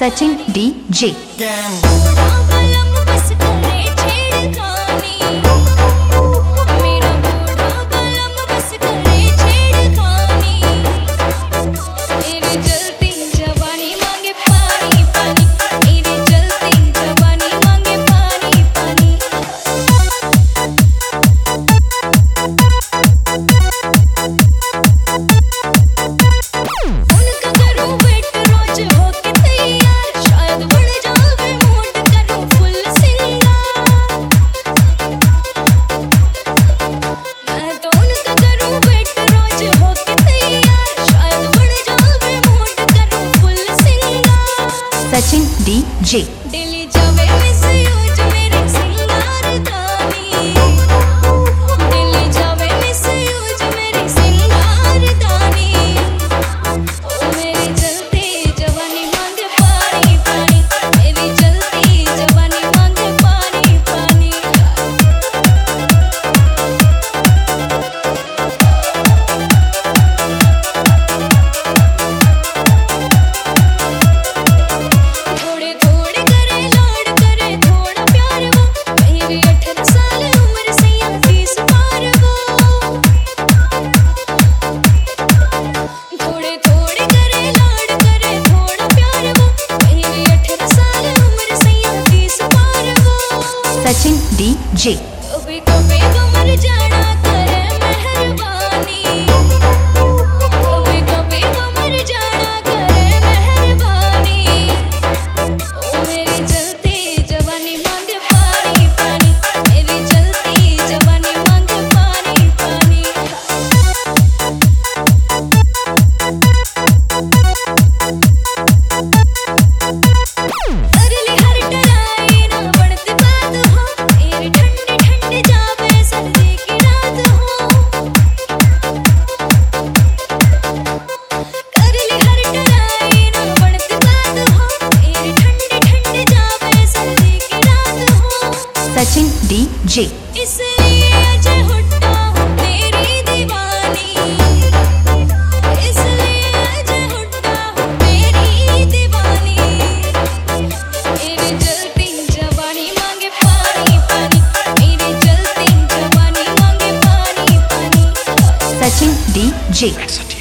Sachin DJ. Sachin DJ. Delhi जावे misuse मेरे सिंगार दानी, दिल्ली जावे मिसयूज मेरे सिंगार दानी। ओ मेरी जलती जवानी मांगे पानी पानी, मेरी जलती जवानी मांगे पानी पानी। सचिन डीजे। कभी कभी कमर जाना करे मेहरबानी, कभी कभी कमर जाना करे मेहरबानी। ओ मेरी जलती जवानी मांगे पानी पानी, मेरी जलती जवानी मांगे पानी पानी। अरली हर टराई ना बढ़ती बात हो, तेरी ठंडी ठंडी जावे सर्दी की रात हो। अरली हर टराई ना बढ़ती बात हो, तेरी ठंडी ठंडी जावे सर्दी की रात हो। सचिन डीजे। इसलिए अजय हुड्डा हूँ तेरी दीवानी, इसलिए अजय हुड्डा हूँ तेरी दीवानी। मेरी जलती जवानी मांगे पानी पानी, मेरी जलती जवानी मांगे पानी पानी। सचिन डीजे।